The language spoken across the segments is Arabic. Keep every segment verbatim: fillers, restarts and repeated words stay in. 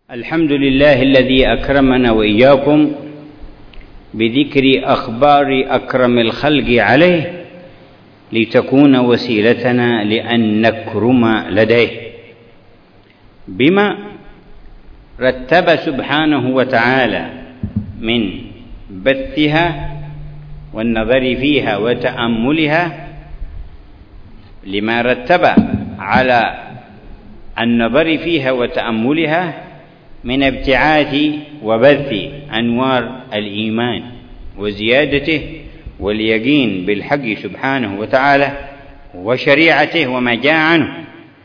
الحمد لله الذي أكرمنا وإياكم بذكر أخبار أكرم الخلق عليه لتكون وسيلتنا لأن نكرم لديه بما رتب سبحانه وتعالى من بثها والنظر فيها وتأملها، لما رتب على النظر فيها وتأملها من ابتعاث وبث أنوار الإيمان وزيادته واليقين بالحق سبحانه وتعالى وشريعته وما جاء عنه،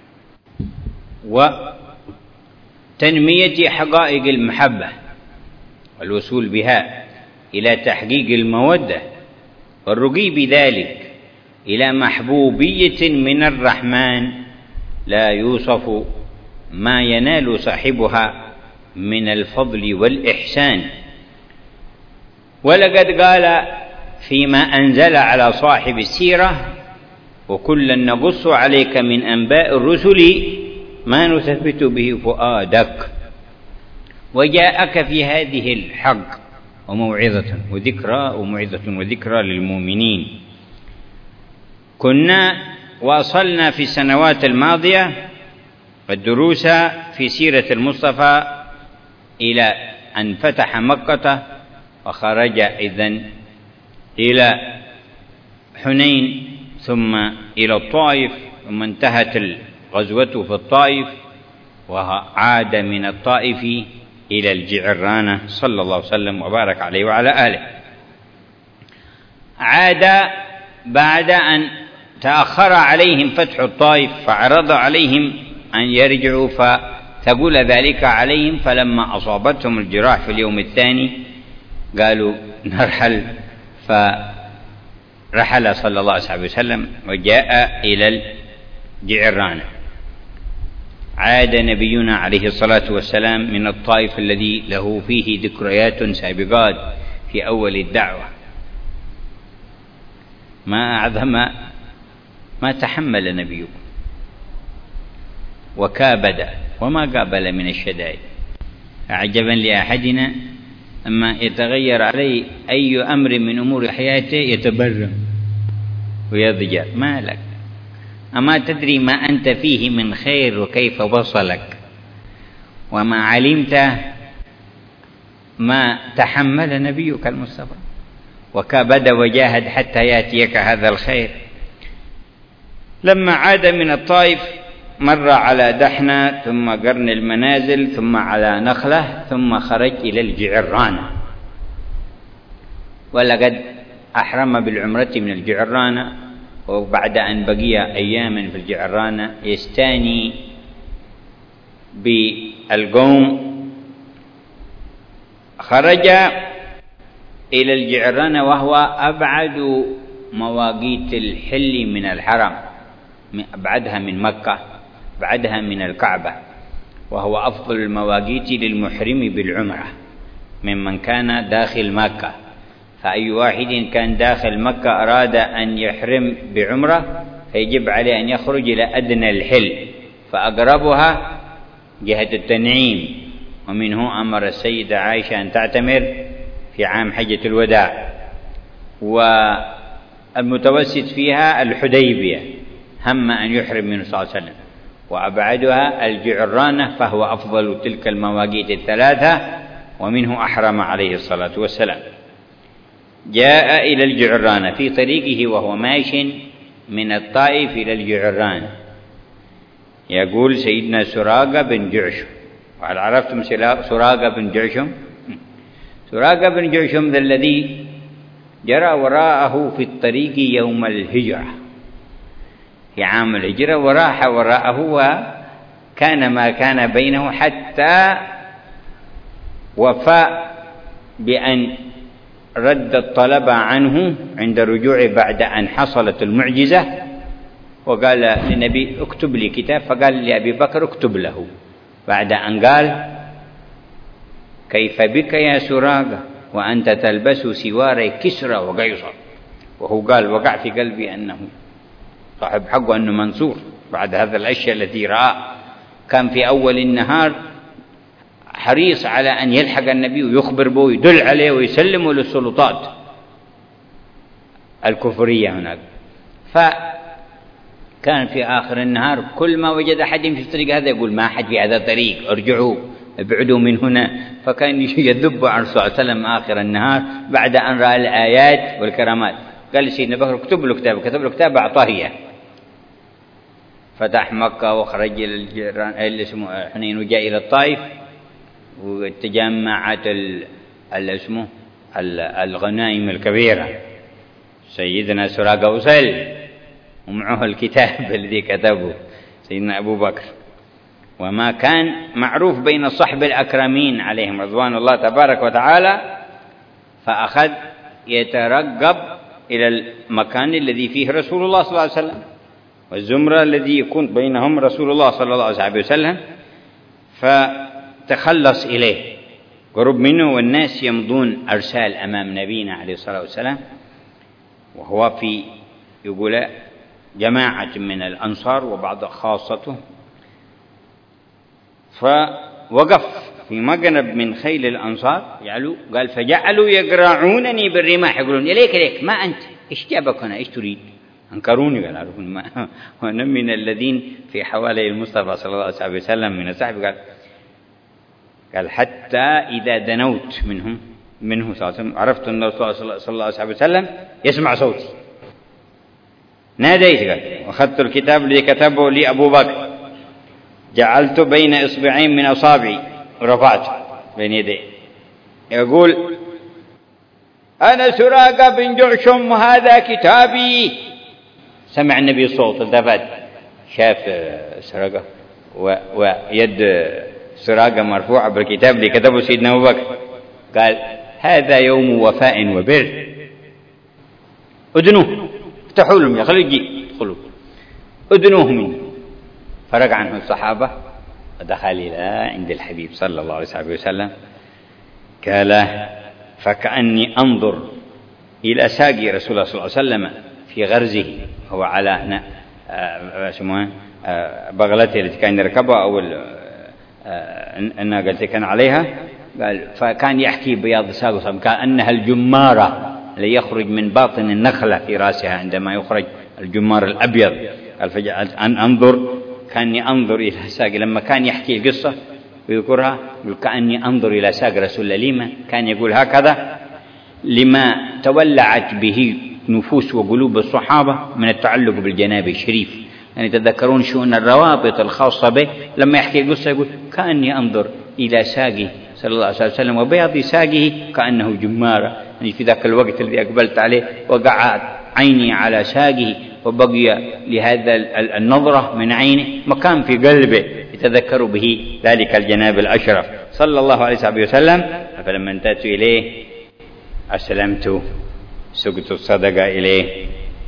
وتنمية حقائق المحبة والوصول بها إلى تحقيق المودة والرقي بذلك إلى محبوبية من الرحمن لا يوصف ما ينال صاحبها من الفضل والإحسان. ولقد قال فيما أنزل على صاحب السيرة: وكلا نقص عليك من أنباء الرسل ما نثبت به فؤادك، وجاءك في هذه الحق وموعظة وذكرى وموعظة وذكرى للمؤمنين. كنا واصلنا في السنوات الماضية الدروس في سيرة المصطفى إلى أن فتح مكة وخرج إذن إلى حنين ثم إلى الطائف، ثم انتهت الغزوة في الطائف وعاد من الطائف إلى الجعرانة صلى الله عليه وسلم وبارك عليه وعلى آله. عاد بعد أن تأخر عليهم فتح الطائف فعرض عليهم أن يرجعوا فثقل ذلك عليهم، فلما أصابتهم الجراح في اليوم الثاني قالوا نرحل، فرحل صلى الله عليه وسلم وجاء إلى الجعرانة. عاد نبينا عليه الصلاة والسلام من الطائف الذي له فيه ذكريات سابقات في أول الدعوة. ما أعظم ما تحمل نبيكم وكابد وما قابل من الشدائد. عجبا لأحدنا أما يتغير عليه أي أمر من أمور حياته يتبرم ويضجر. ما لك؟ أما تدري ما أنت فيه من خير وكيف وصلك، وما علمت ما تحمل نبيك المصطفى وكابد وجاهد حتى يأتيك هذا الخير. لما عاد من الطائف مر على دحنة ثم قرن المنازل ثم على نخلة ثم خرج إلى الجعرانة. ولقد أحرم بالعمرة من الجعرانة، وبعد أن بقي أياما في الجعرانة يستاني بالقوم خرج إلى الجعرانة وهو أبعد مواقيت الحل من الحرم، أبعدها من مكة، بعدها من الكعبة، وهو أفضل المواقيت للمحرم بالعمرة ممن كان داخل مكة. فأي واحد كان داخل مكة أراد أن يحرم بعمرة فيجب عليه أن يخرج إلى أدنى الحل، فأقربها جهة التنعيم، ومنه أمر السيدة عائشة أن تعتمر في عام حجة الوداع، والمتوسط فيها الحديبية هم أن يحرم منه صلى الله عليه وسلم، وأبعدها الجعرانة فهو أفضل تلك المواقيت الثلاثة، ومنه أحرم عليه الصلاة والسلام. جاء إلى الجعرانة في طريقه وهو ماش من الطائف إلى الجعرانة. يقول سيدنا سراقة بن جعشم، وهل عرفتم سراقة بن جعشم؟ سراقة بن جعشم ذا الذي جرى وراءه في الطريق يوم الهجرة في عام الهجرة، وراح وراءه وكان ما كان بينه حتى وفاء بأن رد الطلب عنه عند رجوعه بعد أن حصلت المعجزة، وقال للنبي اكتب لي كتاب، فقال لأبي بكر اكتب له، بعد أن قال كيف بك يا سراقة وأنت تلبس سواري كسرى وقيصر، وهو قال وقع في قلبي أنه صاحب حقه أنه منصور بعد هذا الأشياء التي رأى. كان في أول النهار حريص على أن يلحق النبي ويخبر به ويدل عليه ويسلمه للسلطات الكفرية هناك. فكان في آخر النهار كل ما وجد أحد في الطريق هذا يقول ما أحد في هذا الطريق، ارجعوا ابعدوا من هنا. فكان يذب عن صلى الله عليه وسلم آخر النهار بعد أن رأى الآيات والكرامات. قال لسيدنا بكر اكتب له كتاب، كتب له كتاب أعطاه إياه. فتح مكة وخرج اللي اسمه حنين وجاء إلى الطائف، وتجمعت اسمه الغنائم الكبيرة. سيدنا سراقة وسل ومعه الكتاب الذي كتبه سيدنا أبو بكر. وما كان معروف بين الصحب الأكرمين عليهم رضوان الله تبارك وتعالى، فأخذ يترقب إلى المكان الذي فيه رسول الله صلى الله عليه وسلم والزمرة الذي يكون بينهم رسول الله صلى الله عليه وسلم، فتخلص إليه قرب منه. والناس يمضون أرسال أمام نبينا عليه الصلاة والسلام، وهو في يقول جماعة من الأنصار وبعض خاصته. فوقف في مقرب من خيل الأنصار يعلو، قال فجعلوا يقرعونني بالرماح، يقولون إليك إليك ما أنت، إيش جابك هنا، إيش تريد؟ أنكروني. قال أعرفون ما وأنا من الذين في حوالي المصطفى صلى الله عليه وسلم من الصحابة. قال قال حتى إذا دنوت منهم منه صلى الله عليه وسلم عرفت أن الرسول صلى الله عليه وسلم يسمع صوتي، ناديت قال وأخذت الكتاب الذي كتبه لي أبو بكر، جعلت بين إصبعين من أصابعي ورفعته بين يديه، يقول أنا سراقة بن جعشم وهذا كتابي. سمع النبي الصوت، التفت شاف سراقة ويد سراقة مرفوعة بالكتاب اللي كتبه سيدنا أبو بكر. قال هذا يوم وفاء وبر، أدنوه، افتحوا لهم يا خلوا يجي ادخلوا، أدنوه منه. فرج عنه الصحابة ودخل إلى عند الحبيب صلى الله عليه وسلم. قال فكأني أنظر إلى ساقي رسول الله صلى الله عليه وسلم في غرزه، هو على بغلته التي كان يركبها أو الناقة التي كان عليها. قال فكان يحكي بياض ساقه كأنها الجمارة اللي يخرج من باطن النخلة في رأسها عندما يخرج الجمار الأبيض. قال فجعلت أن أنظر كأني أنظر إلى ساق، لما كان يحكي القصة ويذكرها يقول كأني أنظر إلى ساق رسول الله، كان يقول هكذا لما تولعت به نفوس وقلوب الصحابة من التعلق بالجناب الشريف. يعني تذكرون شؤون الروابط الخاصة به، لما يحكي القصة يقول كأني أنظر إلى ساقه صلى الله عليه وسلم وبياض ساقه كأنه جمارة. يعني في ذاك الوقت الذي أقبلت عليه وقعت عيني على ساقه وبقي لهذا النظرة من عينه مكان في قلبه يتذكر به ذلك الجناب الأشرف صلى الله عليه وسلم. فلما انتهت إليه أسلمت، سقت الصدقة إليه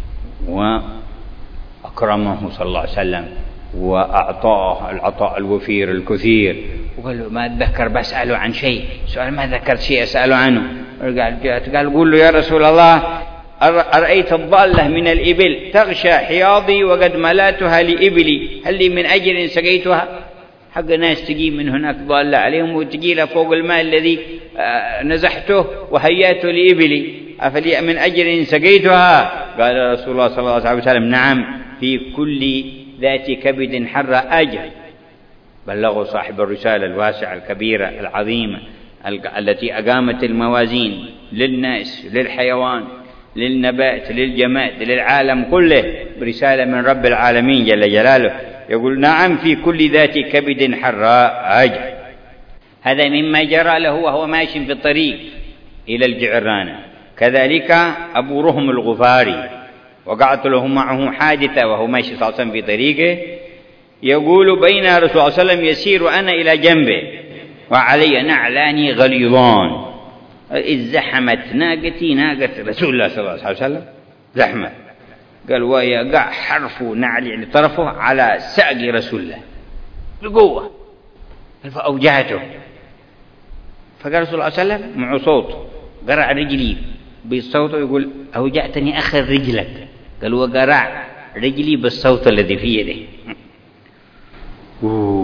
وأكرمه صلى الله عليه وسلم وأعطاه العطاء الوفير الكثير. وقال له ما أتذكر بسأله عن شيء، سؤال ما ذكرت شيء أسأله عنه. قال قول له يا رسول الله أرأيت الضالة من الإبل تغشى حياضي وقد ملاتها لإبلي، هل لي من أجر سقيتها؟ حق ناس تجي من هناك ضالة عليهم وتجي له فوق الماء الذي نزحته وهياته لإبلي، أفلي من أجر سقيتها؟ قال رسول الله صلى الله عليه وسلم نعم، في كل ذات كبد حر أجر. بلغوا صاحب الرسالة الواسعة الكبيرة العظيمة التي أقامت الموازين للناس للحيوان للنبات للجماد للعالم كله برسالة من رب العالمين جل جلاله. يقول نعم في كل ذات كبد حراء أجر. هذا مما جرى له وهو ماشي في الطريق إلى الجعرانة. كذلك أبو رهم الغفاري وقعت له معه حادثة وهو ماشي صلى الله عليه وسلم في طريقه، يقول بين رسول الله صلى الله عليه وسلم يسير أنا إلى جنبه وعلي نعلان غليظان، ازدحمت ناقتي ناقة رسول الله صلى الله عليه وسلم زحمة. قال ويقع حرف نعل يعني طرفه على ساق رسول الله بقوة فأوجعته. فقال رسول الله صلى الله عليه وسلم معه صوت قرع رجلي بالصوت يقول أوجعتني أخذ رجلك. قال وقرع رجلي بالصوت الذي في يده.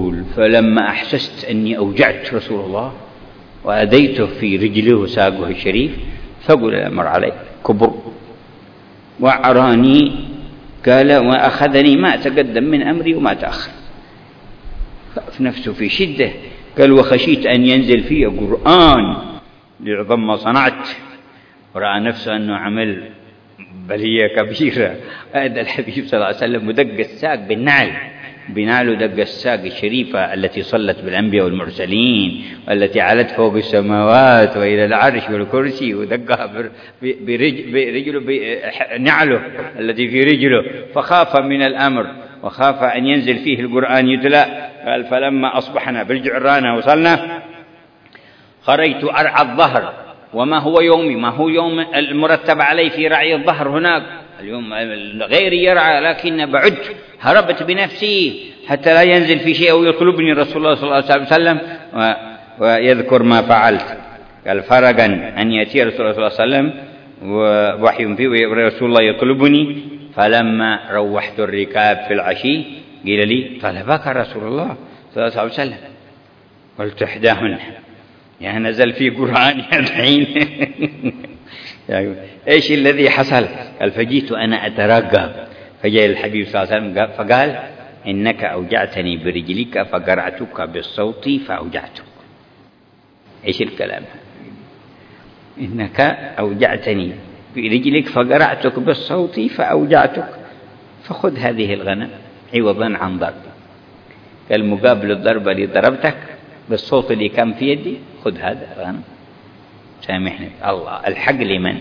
يقول فلما أحسست أني أوجعت رسول الله وأذيته في رجله وساقه الشريف ثقل الأمر علي كبر وعراني، قال وأخذني ما أتقدم من أمري وما تأخر، في نفسه في شدة. قال وخشيت أن ينزل فيه قرآن لعظم ما صنعت، ورأى نفسه أنه عمل بلية كبيرة. هذا الحبيب صلى الله عليه وسلم ودق الساق بالنعل، بنعله دق الساق الشريفة التي صلت بالأنبياء والمرسلين والتي علت فوق السماوات وإلى العرش والكرسي، ودقها برجله بنعله التي في رجله، فخاف من الأمر وخاف أن ينزل فيه القرآن يتلى. قال فلما أصبحنا بالجعرانة وصلنا خرجت أرعى الظهر، وما هو يومي، ما هو يوم المرتب علي في رعي الظهر هناك، اليوم غيري يرعى لكن بعد هربت بنفسي حتى لا ينزل في شيء أو يطلبني رسول الله صلى الله عليه وسلم ويذكر ما فعلت. قال فرقا أن يأتي رسول الله صلى الله عليه وسلم ووحي فيه ورسول الله يطلبني، فلما روحت الركاب في العشي قيل لي طلبك رسول الله صلى الله عليه وسلم. قلت إحداهن يعني نزل في قرآن الحين يعني إيش الذي حصل؟ قال فجيت أنا أترقب، فجاء الحبيب صلى الله عليه وسلم فقال إنك أوجعتني برجلك فقرعتك بالصوت فأوجعتك. إيش الكلام؟ إنك أوجعتني برجلك فقرعتك بالصوت فأوجعتك، فخذ هذه الغنم عوضا عن ضرب. قال مقابل الضربة اللي ضربتك بالصوت اللي كان في يدي خذ هذا الغنم، سامحني. الله الحق لمن؟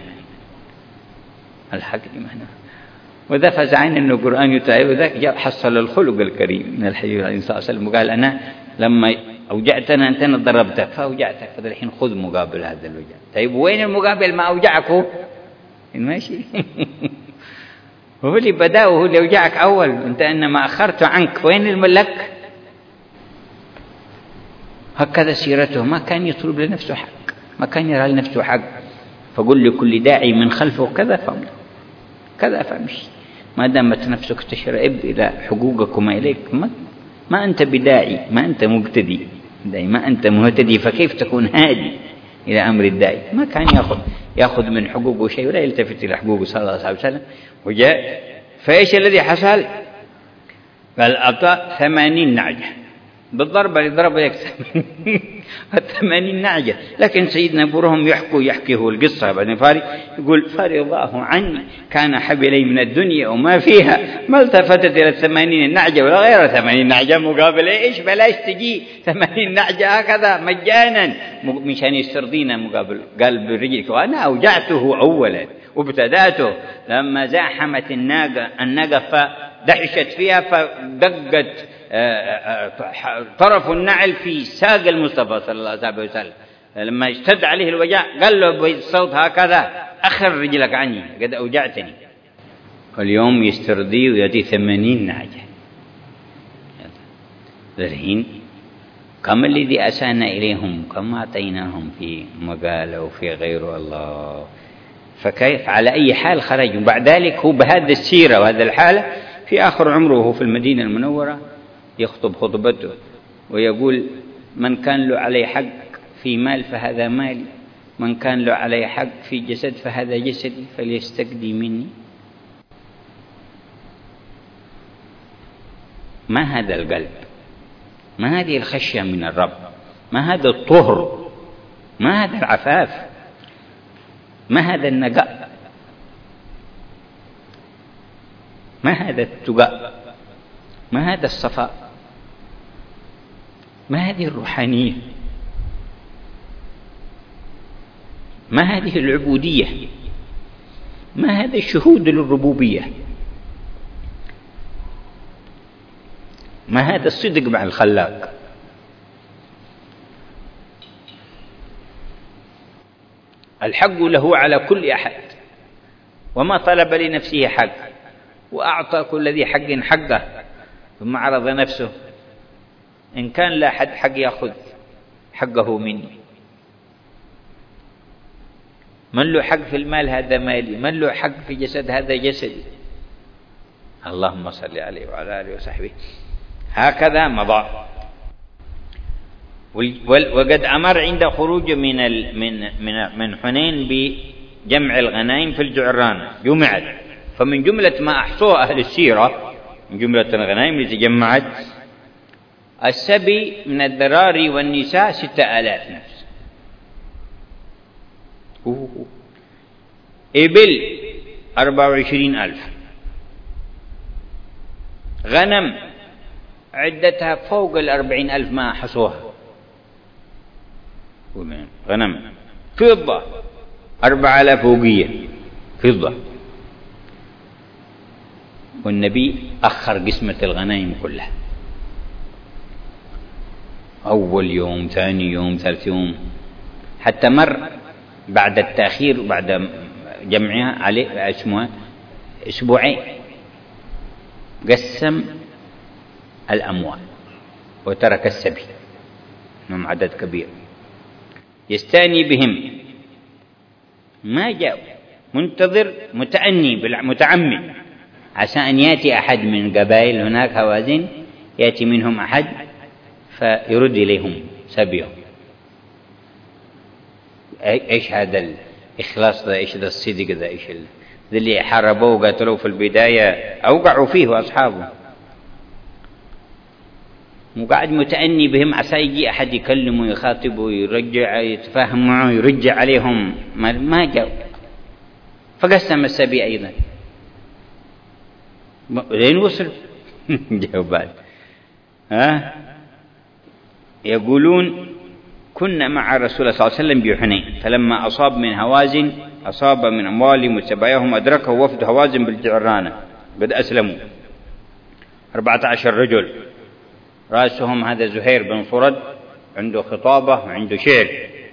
الحق لمن؟ وذا فزعين أنه القرآن يتعب، وذاك جاء حصل الخلق الكريم من الحبيب صلى الله عليه وسلم وقال أنا لما أوجعتنا أنت ضربتك فأوجعتك، فالحين خذ مقابل هذا الوجع. طيب وين المقابل ما أوجعك؟ ماشي هو اللي بدأ وهو اللي أوجعك أول، أنت إنما أخرت عنك، وين الملك؟ هكذا سيرته، ما كان يطلب لنفسه حق، ما كان يرى لنفسه حق. فقل لكل داعي من خلفه كذا فامشي كذا فامشي، ما دامت نفسك تشرئب إلى حقوقك وما إليك، ما, ما أنت بداعي، ما أنت مقتدي، ما أنت مهتدي، فكيف تكون هادي إلى أمر الداعي؟ ما كان يأخذ يأخذ من حقوقه شيء ولا يلتفت إلى حقوقه صلى الله عليه وسلم. وجاء فإيش الذي حصل؟ قال أعطى ثمانين نعجة بالضربة اللي ضربها يكسب ثمانين نعجة. لكن سيدنا أبورهم يحكوا يحكي هو القصة بعدين فاري يقول فرضاه عني كان حبلي من الدنيا وما فيها، ما التفتت إلى الثمانين نعجة ولا غير ثمانين نعجة مقابل إيش، بلاش تجي ثمانين نعجة هكذا مجانا مشان يسترضينا مقابل. قال برجلك، وأنا أوجعته أولا وابتدأته لما زاحمت الناقة الناقة فدحشت فيها فدقت طرف النعل في ساق المصطفى صلى الله عليه وسلم، لما اشتد عليه الوجع قال له بالصوت هكذا أخر رجلك عني قد أوجعتني. واليوم يسترضي ويأتي ثمانين نعجة. الحين كم الذي أسانا إليهم كم أعطيناهم في مقالة وفي غير الله. فكيف على أي حال خرج؟ وبعد ذلك هو بهذا السيرة وهذا الحالة في آخر عمره وهو في المدينة المنورة يخطب خطبته ويقول من كان له علي حق في مال فهذا مالي، من كان له علي حق في جسد فهذا جسدي، فليستقدي مني. ما هذا القلب؟ ما هذه الخشية من الرب؟ ما هذا الطهر؟ ما هذا العفاف؟ ما هذا النقاء؟ ما هذا التقاء؟ ما هذا الصفاء؟ ما هذه الروحانية؟ ما هذه العبودية؟ ما هذا الشهود للربوبية؟ ما هذا الصدق مع الخلاق؟ الحق له على كل أحد، وما طلب لنفسه حق، وأعطى كل ذي حق حقه، ثم عرض نفسه إن كان لا حد حق يأخذ حقه مني. من له حق في المال هذا مالي، من له حق في جسد هذا جسدي. اللهم صل عليه وعلى آله وصحبه. هكذا مضى وقد أمر عند خروج من من من من حنين بجمع الغنائم في الجعرانة، جمعت. فمن جملة ما أحصوه أهل السيرة من جملة الغنائم التي جمعت السبي من الذراري والنساء ستة آلاف نفس، إبل أربعة وعشرين ألف، غنم عدتها فوق الأربعين ألف ما حصوها، غنم، فضة أربعة آلاف فوقية فضة. والنبي أخر قسمة الغنائم كلها، أول يوم ثاني يوم ثالث يوم، حتى مر بعد التأخير بعد جمعها عليه اسمها أسبوعين قسم الأموال وترك السبي، هم عدد كبير يستاني بهم، ما جاء، منتظر متأني متعمد عسى أن يأتي أحد من قبائل هناك هوازن، يأتي منهم أحد فيرد إليهم سبيهم. إيش هذا الإخلاص ذا، إيش ذا الصدق ذا، إيش اللي حاربوه وقاتلوه في البداية أوقعوا فيه أصحابه، وقاعد متأني بهم عسى يجي أحد يكلمه يخاطبه يرجع يتفاهم معه يرجع عليهم، ما جاء. فقسم السبي أيضا لين وصل جوابات. ها يقولون كنا مع رسول الله صلى الله عليه وسلم بحنين، فلما أصاب من هوازن أصاب من أموالهم وسباياهم أدركه وفد هوازن بالجعرانة قد أسلموا أربعة عشر رجل، رأسهم هذا زهير بن صرد عنده خطابة وعنده شعر،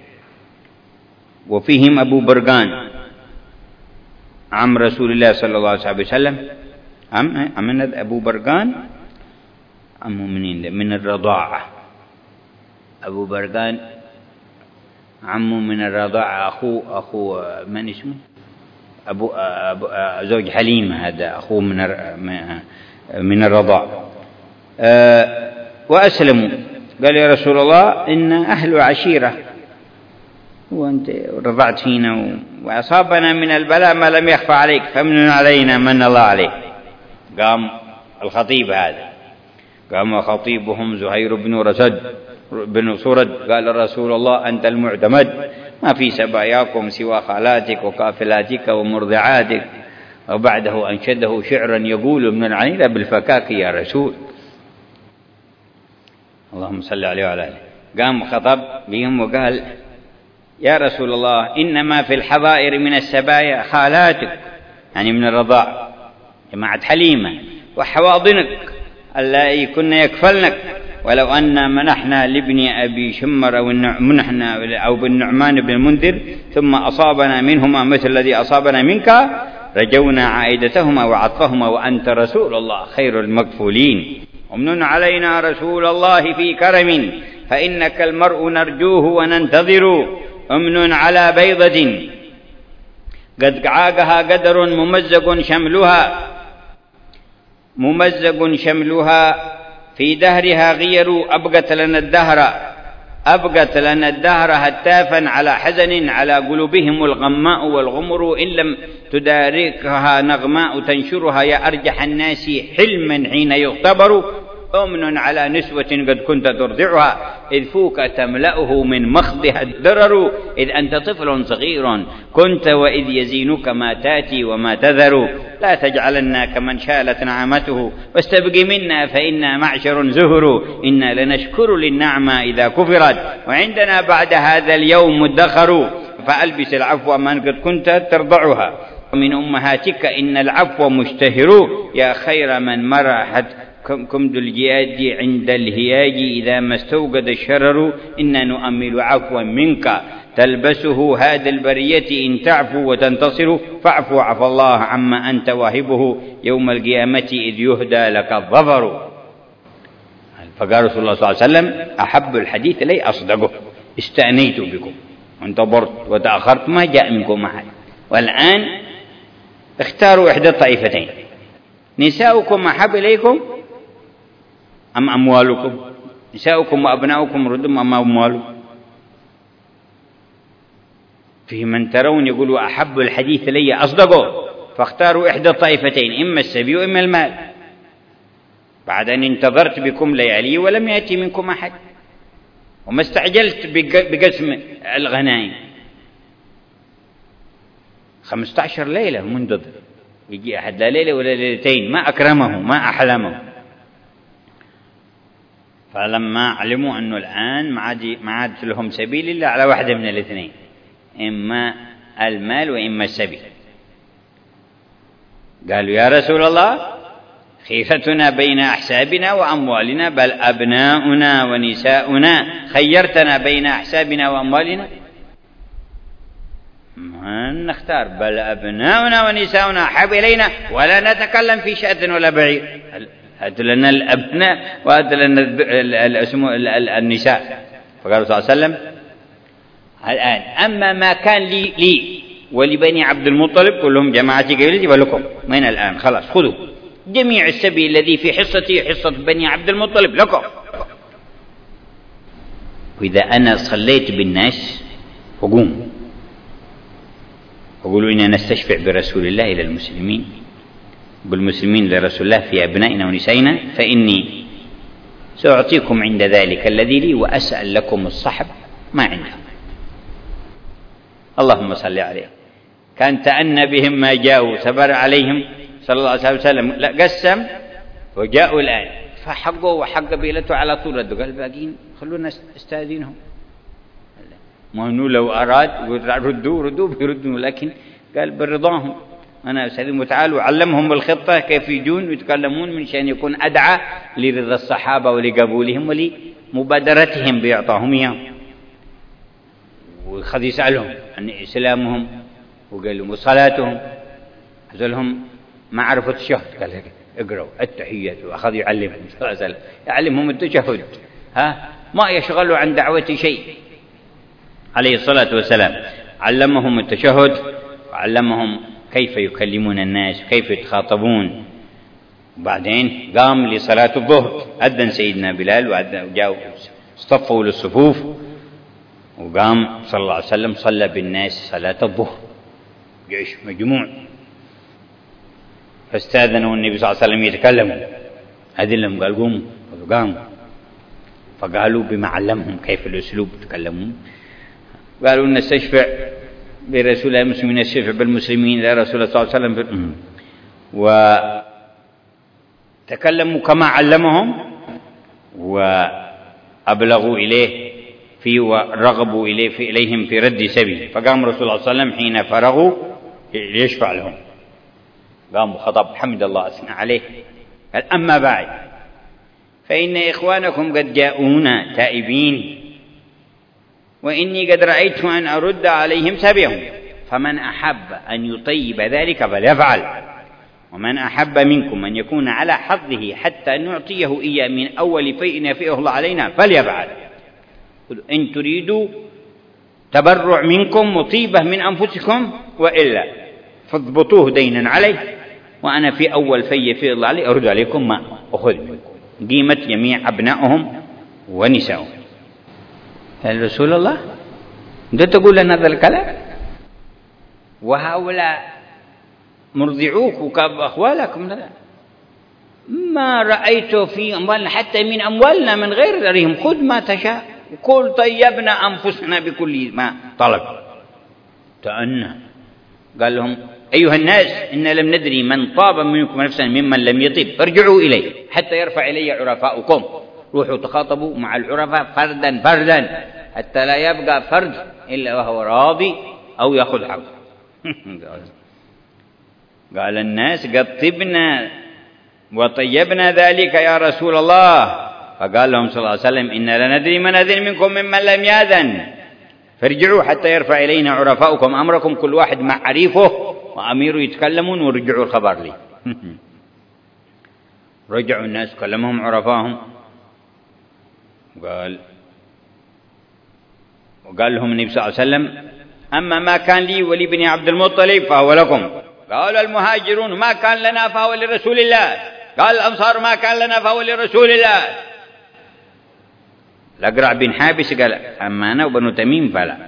وفيهم أبو برقان عم رسول الله صلى الله عليه وسلم، عم عم أبو برقان عمه منين؟ من الرضاعة. أبو برقان عمه من الرضاعة، أخوه أخو من اسمه أبو, أبو زوج حليمة، هذا أخوه من من الرضاعة. أه وأسلموا، قال يا رسول الله إن أهل عشيرة وأنت رضعت فينا وأصابنا من البلاء ما لم يخفى عليك فمن علينا من الله عليك. قام الخطيب هذا، قام خطيبهم زهير بن رسد بن صرد قال رسول الله أنت المعتمد، ما في سباياكم سوى خالاتك وكافلاتك ومرضعاتك. وبعده أنشده شعرا يقول ابن العنيلة بالفكاك يا رسول، اللهم صل عليه وعلى آله. قام خطب بهم وقال يا رسول الله إنما في الحظائر من السبايا خالاتك، يعني من الرضاع جماعة حليمة، وحواضنك اللائي كن يكفلنك، ولو أن منحنا لابن أبي شمر أو منحنا أو بالنعمان بن المنذر ثم أصابنا منهما مثل الذي أصابنا منك رجونا عائدتهما وعطفهما وأنت رسول الله خير المكفولين. ومن علينا رسول الله في كرم فإنك المرء نرجوه وننتظر، أمن على بيضة قد عاقها قدر ممزق شملها ممزق شملها في دهرها غير أبقت لنا الدهر أبقت لنا الدهر هتافا على حزن على قلوبهم الغماء والغمر إن لم تداركها نغماء تنشرها يا أرجح الناس حلما حين يغتبر، أمن على نسوة قد كنت ترضعها إذ فوك تملأه من مخضها الدرر، إذ أنت طفل صغير كنت وإذ يزينك ما تأتي وما تذر، لا تجعلنا كمن شالت نعمته واستبق منا فإنا معشر زهر، إنا لنشكر للنعمة إذا كفرت وعندنا بعد هذا اليوم مدخر، فألبس العفو من قد كنت ترضعها ومن أمهاتك إن العفو مشتهر، يا خير من مرحت كمد الجياد عند الهياج إذا ما استوقد الشرر، إنا نؤمل عفوا منك تلبسه هذا البرية إن تعفو وتنتصر، فاعفو عفى الله عما أنت واهبه يوم القيامة إذ يهدى لك الظفر. فقال رسول الله صلى الله عليه وسلم أحب الحديث لي أصدقه، استأنيت بكم وانتظرت وتأخرت ما جاء منكم أحد، والآن اختاروا إحدى الطائفتين، نساؤكم أحب إليكم أم أموالكم؟ نساؤكم وأبناؤكم ردهم أما أموالكم. في من ترون يقولوا أحب الحديث لي أصدقوا فاختاروا إحدى الطائفتين إما السبي وإما المال، بعد أن انتظرت بكم ليالي ولم يأتي منكم أحد، وما استعجلت بقسم الغنائم. خمسة عشر ليلة منتظر، يجي أحد لا ليلة ولا ليلتين، ما أكرمه ما أحلمه. فلما علموا أنه الآن ما عاد لهم سبيل إلا على واحدة من الاثنين، إما المال وإما السبي، قالوا يا رسول الله خيفتنا بين أحسابنا وأموالنا، بل أبناؤنا ونساؤنا، خيرتنا بين أحسابنا وأموالنا، ما نختار، بل أبناؤنا ونساؤنا أحب إلينا ولا نتكلم في شأن ولا بعير، هات لنا الأبناء وهات لنا النساء. فقال صلى الله عليه وسلم الآن أما ما كان لي لي ولبني عبد المطلب كلهم جماعتي قبيلتي ولكم، من الآن خلاص خذوا جميع السبي الذي في حصتي حصة بني عبد المطلب لكم. وإذا أنا صليت بالناس فقوم وقولوا إننا نستشفع برسول الله إلى المسلمين، بالمسلمين لرسول الله في أبنائنا ونسائنا، فإني سأعطيكم عند ذلك الذي لي وأسأل لكم الصحب ما عندهم. اللهم صل عليه. كان تأنى بهم ما جاءوا، صبر عليهم صلى الله عليه وسلم، لا قسم وجاءوا الآن فحقوا وحق قبيلته على طول رد، قال باقين خلونا استاذينهم، ما انه لو أراد ردوا ردوا بيردوا، لكن قال برضاهم أنا أستاذنهم وتعالوا. علمهم الخطة كيف يجون ويتكلمون من شأن يكون أدعى لرضا الصحابة ولقبولهم ولمبادرتهم بإعطاهم إياهم، وخذ يسألهم عن إسلامهم وقال لهم وصلاتهم، هذولهم معرفة الشهد، قال اقرأوا التحيات، وأخذ يعلمهم صلى الله عليه وسلم يعلمهم التشهد، ها ما يشغلوا عن دعوة شيء عليه الصلاة والسلام. علمهم التشهد وعلمهم كيف يكلمون الناس وكيف يتخاطبون. وبعدين قام لصلاة الظهر، أذن سيدنا بلال وجاءوا اصطفوا للصفوف، وقام صلى الله عليه وسلم صلى بالناس صلاة الظهر، جيش مجموع. فاستاذنوا النبي صلى الله عليه وسلم يتكلموا، أذلهم قال قوموا، قاموا. فقالوا بما علمهم كيف الأسلوب يتكلمون، قالوا نستشفع برسول الله المسلمين، نستشفع بالمسلمين لا رسول الله صلى الله عليه وسلم، وتكلموا كما علمهم وأبلغوا إليه في ورغبوا إليه في إليهم في رد سبيل. فقام رسول الله صلى الله عليه وسلم حين فرغوا يشفع لهم، قام خطب حمد الله أثنى عليه، قال أما بعد فإن إخوانكم قد جاءونا تائبين، وإني قد رأيت أن أرد عليهم سبيهم، فمن أحب أن يطيب ذلك فليفعل، ومن أحب منكم أن يكون على حظه حتى نعطيه إياه من أول فيء يفيئه الله علينا فليفعل. إن تريدوا تبرع منكم وطيبة من أنفسكم، وإلا فاضبطوه دينا عليه، وأنا في أول في يفيء الله عليه أرد عليكم ما أخذ منكم، قيمة جميع أبنائهم ونسائهم. قال رسول الله أنت تقول لنا هذا الكلام وهؤلاء مرضعوك وأخوالكم؟ لا، ما رأيت في أموالنا حتى من أموالنا من غير ذريهم، خذ ما تشاء، قل طيبنا أنفسنا بكل ما طلب. تأنى قال لهم أيها الناس إن لم ندري من طاب منكم نفسا ممن لم يطيب فارجعوا إليه حتى يرفع إلي عرفاؤكم، روحوا تخاطبوا مع العرفاء فردا فردا حتى لا يبقى فرد إلا وهو راضي أو يأخذ حقه. قال الناس قد طبنا وطيبنا ذلك يا رسول الله. فقال لهم صلى الله عليه وسلم إن لندري من أذن منكم ممن لم يأذن، فارجعوا حتى يرفع إلينا عرفاؤكم أمركم، كل واحد مع عريفه وأميره يتكلمون ورجعوا الخبر لي. رجعوا الناس كلمهم عرفاهم، وقال وقال لهم النبي صلى الله عليه وسلم أما ما كان لي ولابن عبد المطلب فهو لكم. قال المهاجرون ما كان لنا فهو لرسول الله. قال الأنصار ما كان لنا فهو لرسول الله. الأقرع بن حابس قال أما أنا وبنو تميم فلا،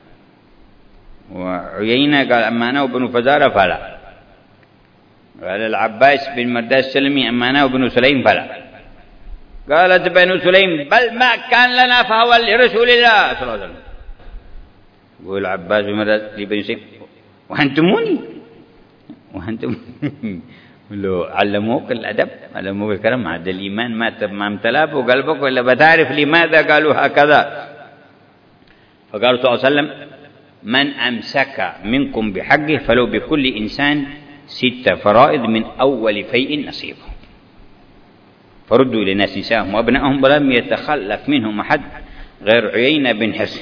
وعيينة قال أما أنا وبنو فزارة فلا، قال العباس بن مرداس السلمي أما أنا وبنو سليم فلا، قالت بنو سليم بل ما كان لنا فهو لرسول الله صلى الله عليه وسلم. يقول العباس بن مرداس لبنو سليم وأنتموني وأنتم لو علموك الأدب علموك الكرم، هذا الإيمان ما ما امتلأ قلبك ولا بتعرف لماذا قالوا هكذا. فقالوا صلى الله عليه وسلم من أمسك منكم بحقه فلو بكل إنسان ست فرائض من أول فيء نصيبه، فردوا إلى الناس نساءهم وأبنائهم ولم يتخلف منهم أحد غير عيينة بن حصن،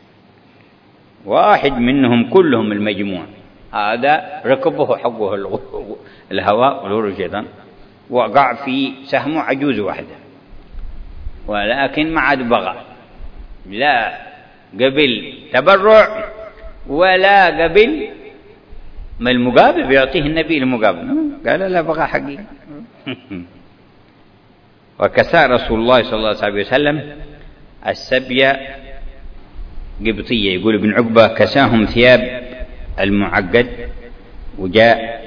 واحد منهم كلهم المجموع هذا ركبه حقه الهواء والهور الشيطان، وقع في سهمه عجوز واحدة، ولكن ما عاد بغى، لا قبل تبرع ولا قبل ما المقابل بيعطيه النبي المقابل، قال لا بغى حقي. وكسى رسول الله صلى الله عليه وسلم السبية قبطية، يقول ابن عقبة كساهم ثياب المعقد، وجاء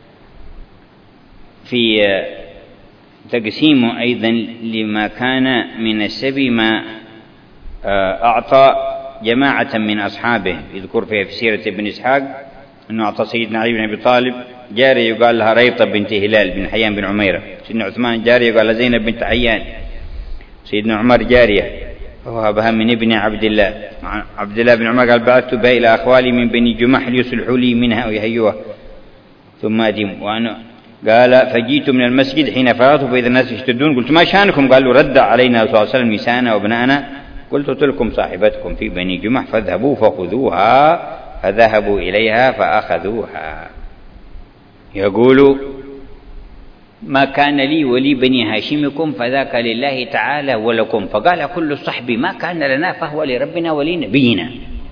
في تقسيمه أيضا لما كان من السبي ما أعطى جماعة من أصحابه، يذكر فيها في سيرة ابن إسحاق أنه أعطى سيدنا علي بن أبي طالب جارية يقال لها ريطة بنت هلال بن حيان بن عميرة، سيدنا عثمان جارية يقال لها زينب بنت حيان، سيدنا عمر جارية وهبها من ابن عبد الله، عبد الله بن عمر قال بعثت بها إلى أخوالي من بني جمح ليصلحوا لي منها ويهيوها ثم أدم، وأنا قال فجيت من المسجد حين فرغت فإذا الناس يشتدون قلت ما شأنكم؟ قالوا رد علينا صلى الله عليه وسلم نساءنا وابناءنا، قلت تلكم صاحبتكم في بني جمح فاذهبوا فخذوها، فذهبوا إليها فأخذوها. يقول ما كان لي ولي بني هاشمكم فذاك لله تعالى ولكم، فقال كل الصحب ما كان لنا فهو لربنا ولنبينا.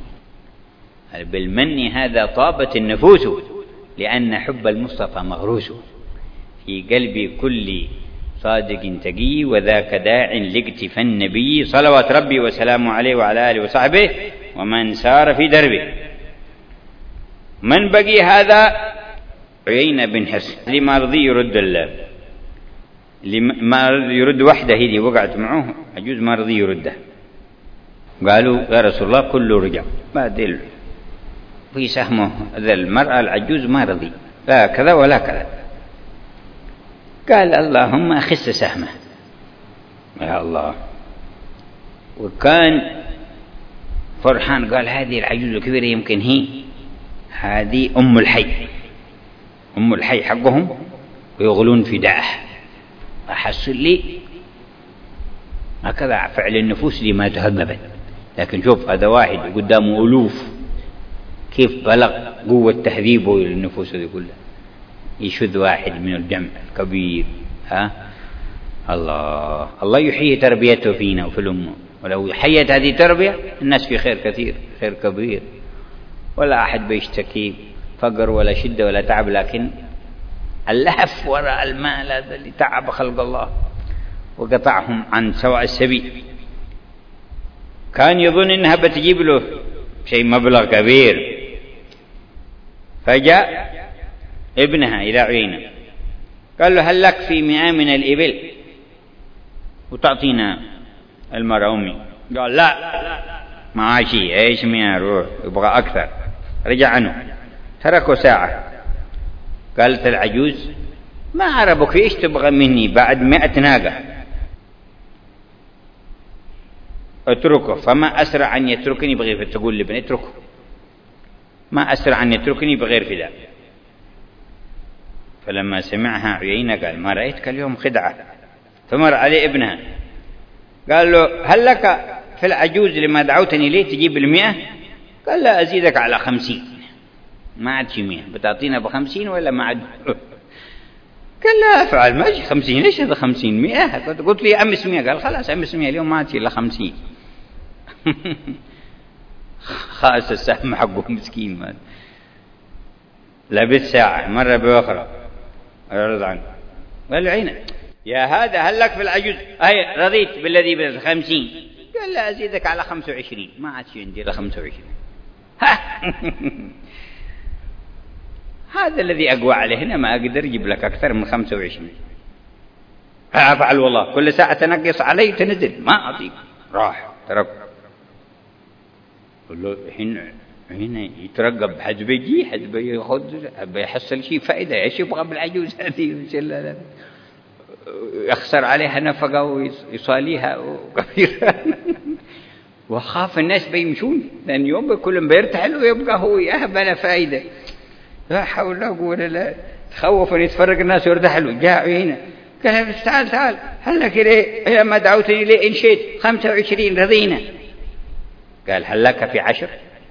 بالمن هذا طابت النفوس لأن حب المصطفى مغروس في قلب كل صادق تقي، وذاك داع لاقتفاء النبي صلوات ربي وسلامه عليه وعلى آله وصحبه ومن سار في دربه. من بقي هذا عيينة بن حصن لما رضي يرد الله، لما يرد وحده هذه وقعت معه عجوز ما رضي يرده، قالوا يا رسول الله كله رجع بعد في سهمه ذا المرأة العجوز ما رضي لا كذا ولا كذا، قال اللهم أخس سهمه يا الله. وكان فرحان قال هذه العجوز الكبيرة يمكن هي هذه أم الحي، أم الحي حقهم ويغلون فداءه، أحصل لي هكذا فعل النفوس لما تهذبت. لكن شوف هذا واحد قدامه ألوف كيف بلغ قوة تهذيبه للنفوس هذه كلها، يشذ واحد من الجمع كبير. ها الله الله يحيي تربيته فينا وفي الأمة، ولو حيت هذه التربية الناس في خير كثير خير كبير، ولا أحد بيشتكي فقر ولا شدة ولا تعب، لكن اللهف وراء المال هذا اللي تعب خلق الله وقطعهم عن سواء السبيل. كان يظن إنها بتجيب له شيء مبلغ كبير، فجاء ابنها إلى عيينة قال له هل لك في مئة من الإبل وتعطينا المرأة أمي؟ قال لا معاشي ايش مئة روح يبغى أكثر. رجع عنه تركوا ساعة، قالت العجوز ما عربك ايش تبغى مني بعد مئة ناقة؟ اتركه، فما أسرع أن يتركني بغير، تقول لابن اتركه ما أسرع أن يتركني بغير فداء. فلما سمعها عيينة قال ما رأيتك اليوم خدعة. فمر عليه ابنها قال له هل لك في العجوز لما دعوتني ليه تجيب المئة؟ قال لا أزيدك على خمسين، ما عاد شي مئة بتعطينا بخمسين ولا ما عاد؟ قال لا أفعل ماشي خمسين، ليش هذا خمسين مئة؟ قلت لي أمس مئة، قال خلاص أمس مئة اليوم ما عاد إلا خمسين. خاص السهم حقه مسكين مات. لبث ساعة مرة بأخرى أعرض عنه قال عينه يا هذا هل لك في العجوز؟ أي رضيت بالذي بخمسين. قال لا أزيدك على خمسة وعشرين. ما عاد شيء عندي إلا خمسة وعشرين. هذا الذي أقوى عليه هنا، ما أقدر أجيب لك أكثر من خمسة وعشرين. أفعل والله، كل ساعة تنقص علي تنزل، ما أعطيك. راح ترك. قل له حين هنا يترقب حد بيجي حد بياخذ بيحصل شيء فائدة. ايش يبغى بالعجوز هذه؟ يخسر عليها نفقة ويصاليها وكثيرا. وخاف الناس بيمشون، لأن يوم كلهم بيرتحل ويبقى هو يهبل فائدة. لا حول ولا قوة إلا بالله. تخوف أن يتفرق الناس ويرتحلوا. جاء هنا قال بس تعال تعال هلا كده لما دعوتني ليه إن شئت خمسة وعشرين رضينا. قال هل لك في عشر؟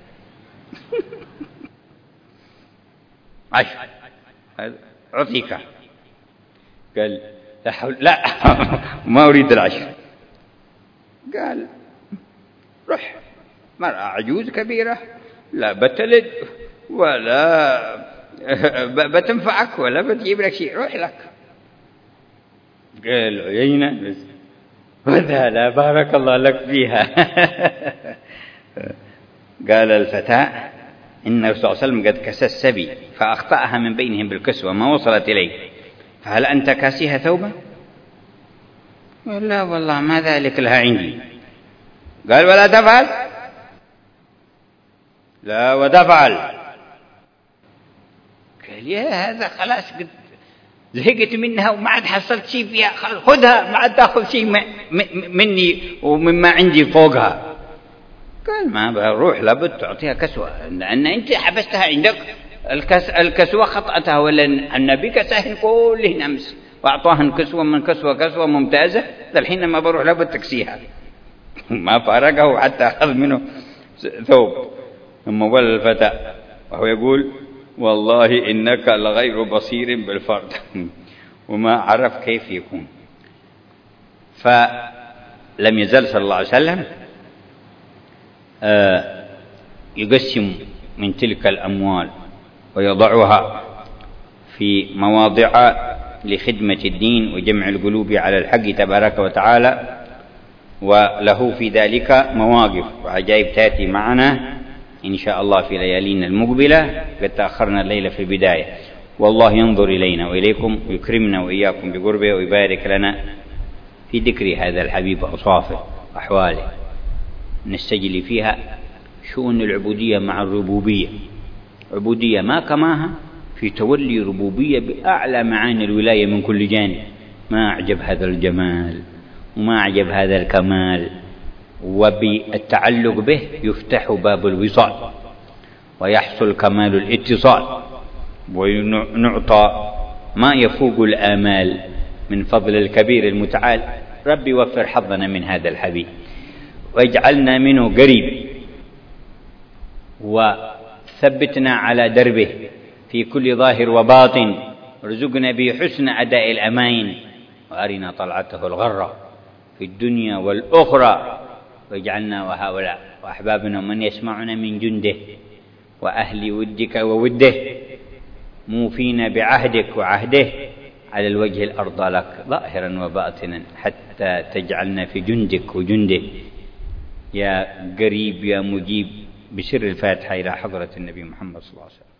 عشر أعطيك. قال لا حول لا ما أريد العشر. قال روح، مرأة عجوز كبيرة لا بتلد ولا بتنفعك ولا بتجيب لك شيء، روح لك. قال عيينة وذا لا بارك الله لك فيها. قال الفتاة إن الرسول صلى الله عليه وسلم قد كسى السبي فأخطأها من بينهم بالكسوة ما وصلت إليه، فهل أنت كاسيها ثوبا؟ قال لا والله ما ذلك لها عندي. قال ولا تفعل؟ لا وتفعل. قال يا هذا خلاص قد زهقت منها وما عاد حصلت شيء فيها، خذها ما عاد تأخذ شيء مني ومما عندي فوقها. قال ما بروح لابد تعطيها كسوة، لأن أنت حبستها عندك. الكس الكسوة خطأتها، ولا النبي كساهن كلهن أمس وأعطاهن كسوة من كسوة كسوة ممتازة. الحين ما بروح لابد تكسيها. ما فارقه حتى أخذ منه ثوب. ثم ولى الفتى وهو يقول والله إنك لغير بصير بالفرد. وما عرف كيف يكون. فلم يزل صلى الله عليه وسلم يقسم من تلك الأموال ويضعها في مواضع لخدمة الدين وجمع القلوب على الحق تبارك وتعالى، وله في ذلك مواقف وعجائب تأتي معنا إن شاء الله في ليالينا المقبلة. قد تأخرنا الليلة في البداية، والله ينظر إلينا وإليكم ويكرمنا وإياكم بقربه ويبارك لنا في ذكر هذا الحبيب أوصافه وأحواله، نستجلي فيها شؤون العبودية مع الربوبية. عبودية ما كماها في تولي ربوبية بأعلى معاني الولاية من كل جانب. ما أعجب هذا الجمال وما أعجب هذا الكمال. وبالتعلق به يفتح باب الوصال ويحصل كمال الاتصال ونعطى ما يفوق الآمال من فضل الكبير المتعال. ربي وفر حظنا من هذا الحبيب واجعلنا منه قريب، وثبتنا على دربه في كل ظاهر وباطن، ارزقنا به حسن أداء الأماين، وأرنا طلعته الغرة في الدنيا والأخرى، واجعلنا وهؤلاء وأحبابنا من يسمعنا من جنده وأهل ودك ووده موفين بعهدك وعهده على الوجه الأرض لك ظاهرا وباطنا، حتى تجعلنا في جندك وجنده يا قريب يا مجيب، بسر الفاتحة إلى حضرة النبي محمد صلى الله عليه وسلم.